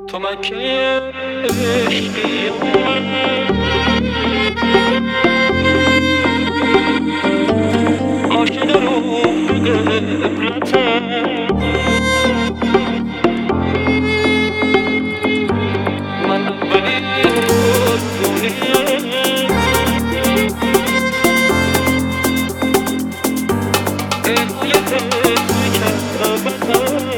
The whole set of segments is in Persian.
تو مکه عشقی عاشق رو قبلتم من اولین قربونیه حکایت کعبتم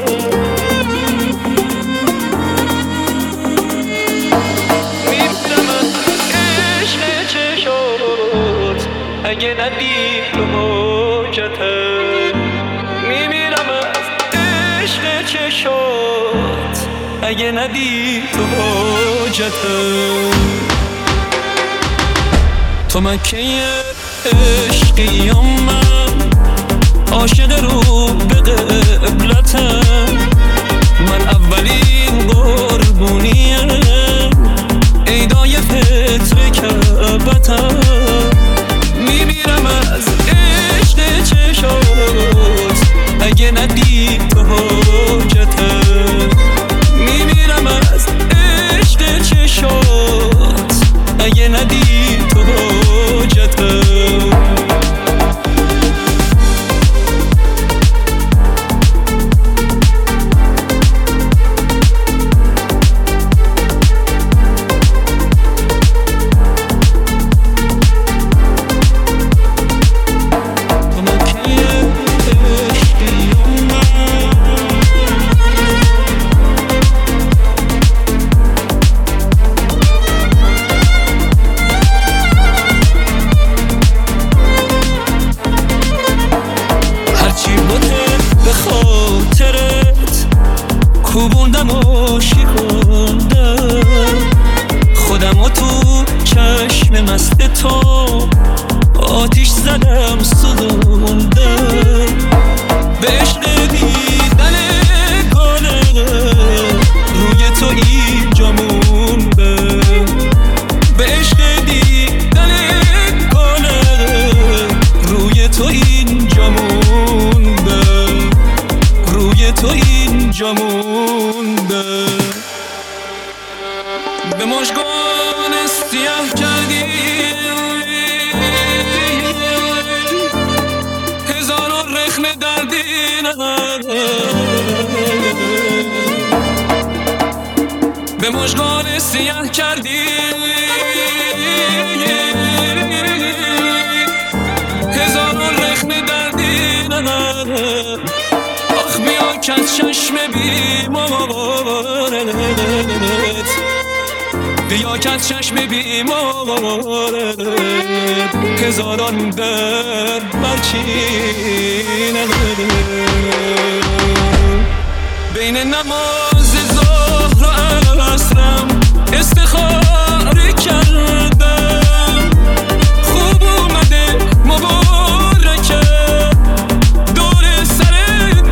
اگه ندی تو حاجتم میمیرم از عشق چشات اگه ندی تو حاجتم تو مکه عشقی من عاشق رو به قبلتم من اولین قربونیم عیدای فطر کعبتم میمیرم از عشق چشات اگه ندی تو حاجتم میمیرم از عشق چشات اگه ندی تو حاجتم کوبوندم و شکوندم خودم و تو چشم مست تو آتیش زدم سوزوندم به عشق دیدن گله روی تو اینجا موندم به عشق دیدن گله روی تو اینجا موندم روی تو اینجا مونده به مژگان سیاه کردی هزاران رخنه دردی به مژگان سیاه کردی هزاران رخنه دردی آخ بیا که از چشم بیمارت بیا که از چشم بیمارت هزاران درد برچینه بین نماز ظهر و عصرم استخاره کردم خوب اومده مبارکه دور سرت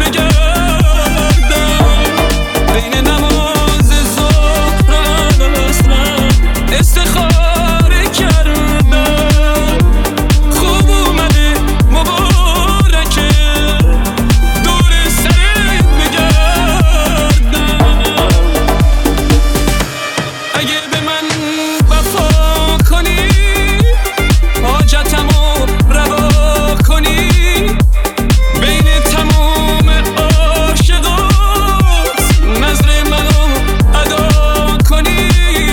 بگردم بین نماز ظهر و عصرم استخاره کردم خوب اومده مبارکه دور سرت بگردم اگه به من وفا کنی حاجتمو روا کنی بین تمام عاشقات نظر منو ادا کنی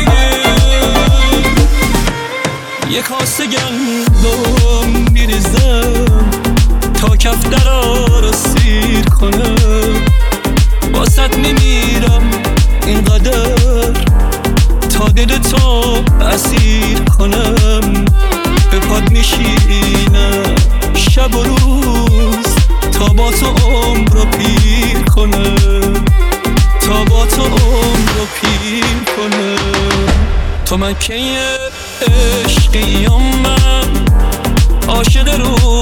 یک کاسه گندم میریزم تا کفترا رو سیر کنم واسط میمیرم اینقدر تا دل تو اسیر کنم به پاد میشینم شب و روز تا با تو عمر رو پیر کنم تا با تو عمر رو پیر کنم تو مکه عشقی من عاشق رو